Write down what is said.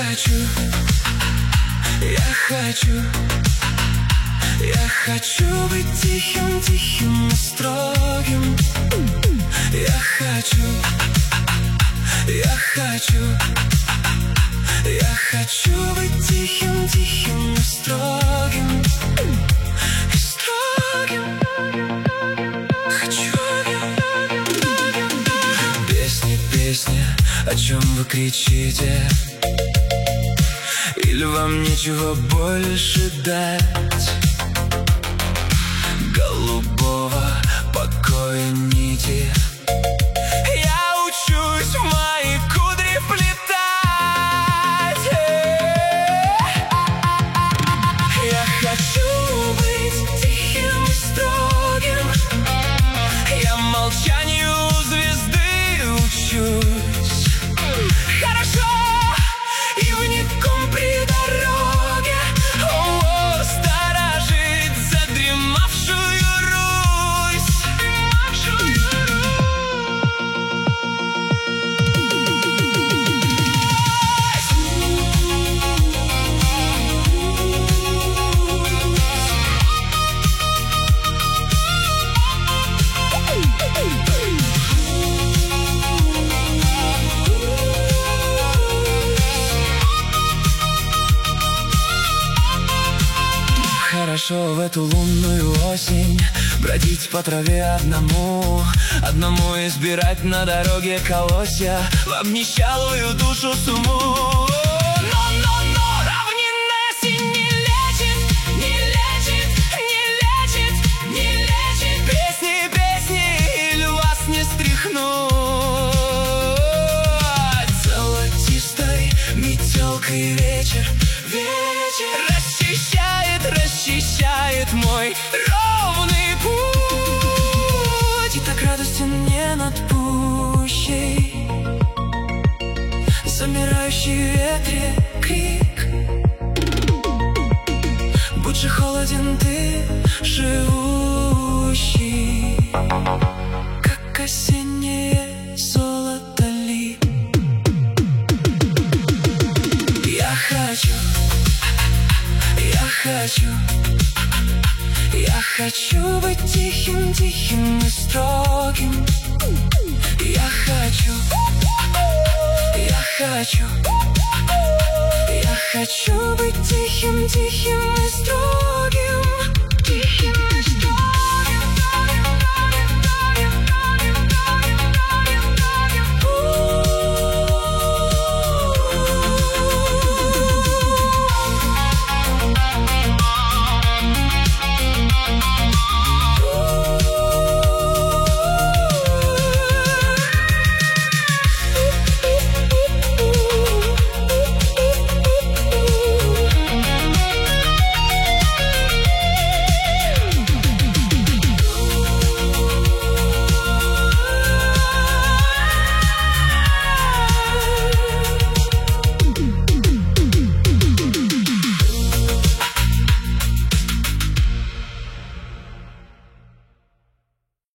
хочу быть тихим, тихим и строгим. Я хочу быть тихим, тихим и строгим. Песни, песни, о чем вы кричите? Или вам нечего больше дать? Голубого покоя нити. Я учусь в мои кудри вплетать. Я хочу быть тихим и строгим. Я молчанию звезды учусь. Хорошо, и вником при дороге сторожить задремавшую Русь. Хорошо в эту лунную осень бродить по траве одному избирать на дороге колосья в обнищалую душу сумму. Но равнина синь не лечит, не лечит, не лечит, не лечит. Песни, песни, или вас не стряхнуть золотистой метелкой вечер, вечер расчищает мой ровный путь. И так радостен не над пущей, замирающий в ветре крик. Будь же холоден ты, живущий, как осеннее золото лип. Я хочу быть тихим, тихим и строгим. Я хочу быть тихим, тихим и строгим.